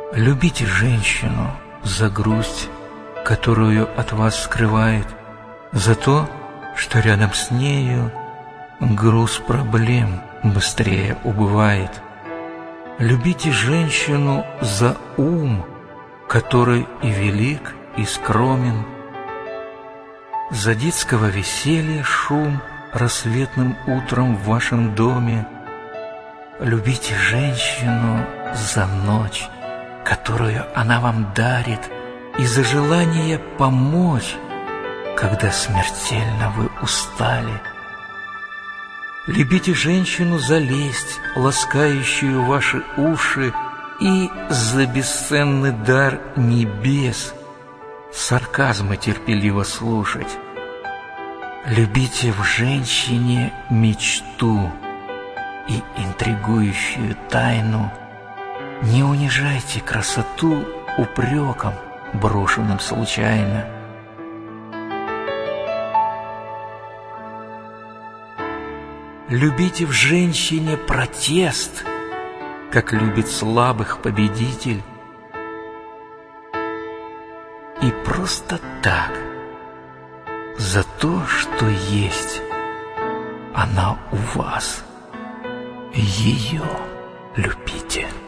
Любите женщину за грусть, которую от вас скрывает, за то, что рядом с нею груз проблем быстрее убывает. Любите женщину за ум, который и велик, и скромен, за детского веселья шум рассветным утром в вашем доме. Любите женщину за ночь, которую она вам дарит, и за желание помочь, когда смертельно вы устали. Любите женщину за лесть, ласкающую ваши уши, и за бесценный дар небес сарказмы терпеливо слушать. Любите в женщине мечту и интригующую тайну. Не унижайте красоту упреком, брошенным случайно. Любите в женщине протест, как любит слабых победитель. И просто так, за то, что есть она у вас, ее любите.